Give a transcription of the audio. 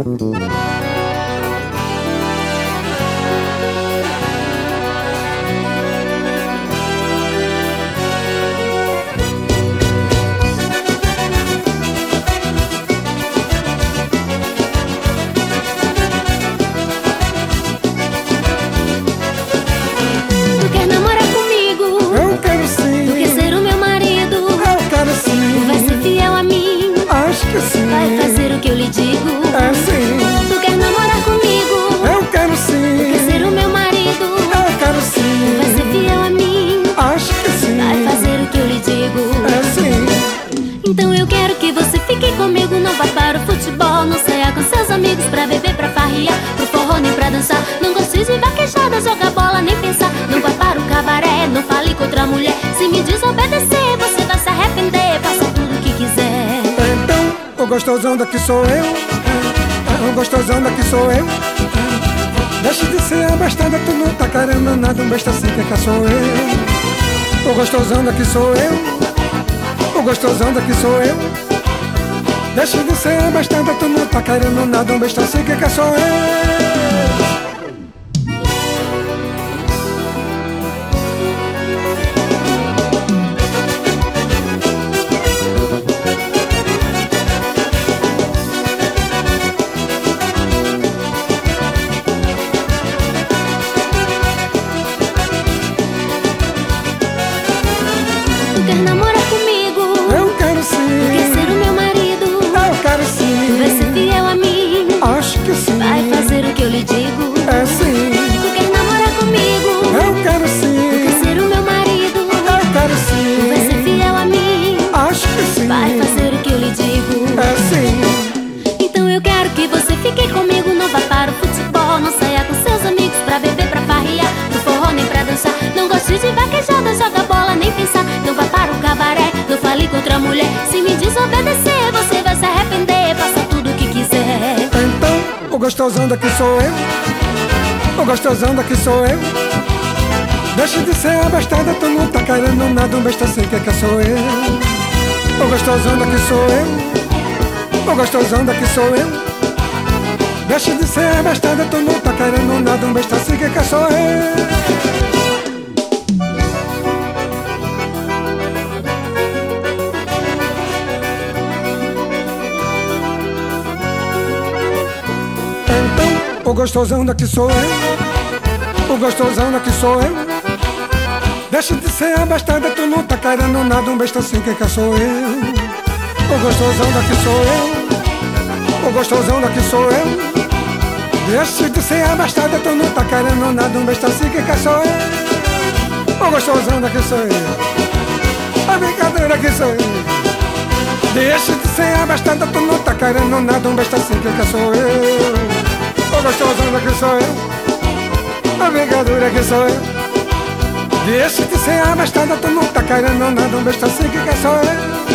Vai fazer o que eu lhe digo? É sim. Tu quer namorar comigo? Eu quero sim. Tu quer ser o meu marido? Eu quero sim. Vai ser fiel a mim? Acho que sim. Vai fazer o que eu lhe digo? É sim. Então eu quero que você fique comigo. Não vá para o futebol, não saia com seus amigos pra beber, pra farriar, pro forró nem pra dançar. Não goste de vaquejada, jogar bola nem pensar. Não vá para o cabaré, não fale com outra mulher. Se me desobedecer, você vai se arrepender. Faça tudo o que quiser. O gostosão daqui sou eu. O gostosão daqui sou eu. Deixa de ser abastada, tu não tá querendo nada. Um besta assim que sou eu. O gostosão daqui sou eu. O gostosão daqui sou eu. Deixa de ser abastada, tu não tá querendo nada. Um besta assim que sou eu. Tu quer namorar comigo? Eu quero sim. Tu quer ser o meu marido? Eu quero sim. Tu vai ser fiel a mim? Acho que sim. Vai fazer o que eu lhe digo? É sim. Tu quer namorar comigo? Eu quero sim. Tu quer ser o meu marido? Eu quero sim. Tu vai ser fiel a mim? Acho que sim. Vai fazer o que eu lhe digo? É sim. Então eu quero que você fique comigo. Não vá para o futebol, não saia com seus amigos pra beber, pra farriar, pro forró nem pra dançar. Não goste de vaquejada, joga bola nem pensar. Não vá para o cabaré, não fale com outra mulher. Se me desobedecer, você vai se arrepender. Faça tudo o que quiser. Então, o gostosão daqui sou eu. O gostosão daqui sou eu. Deixa de ser abastada, tu não tá querendo nada. Um besta assim que sou eu. O gostosão daqui sou eu. O gostosão daqui sou eu. Deixa de ser abastada, tu não tá querendo nada. Um besta assim que sou eu. O gostosão daqui sou eu. O gostosão daqui sou eu. Deixa de ser abastada, tu não tá querendo nada. Um besta assim que sou eu. O gostosão daqui sou eu. O gostosão daqui sou eu. Deixa de ser abastada, tu não tá querendo nada. Um besta assim que sou eu. O gostosão daqui sou eu. A brincadeira que sou eu. Deixa de ser abastada, tu não tá querendo nada. Um besta assim que sou eu. O gostosão daqui sou eu. A brincadeira que sou eu. Deixa de ser abastada, tu não tá querendo nada. Um besta assim que sou eu.